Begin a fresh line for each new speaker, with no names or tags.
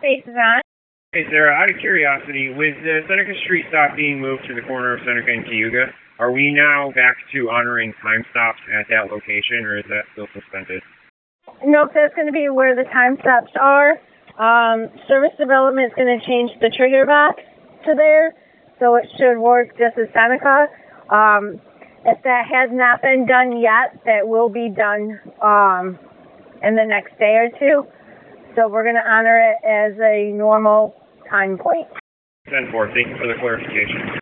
Space is on.
Hey Sarah, out of curiosity, with the Seneca Street stop being moved to the corner of Seneca and Cayuga, are we now back to honoring time stops at that location, or is that still suspended?
Nope, that's going to be where the time stops are. Service development is going to change the trigger box to there, so it should work just as Seneca. If that has not been done yet, that will be done in the next day or two. So we're going to honor it as a normal time point.
10-4. Thank you for the clarification.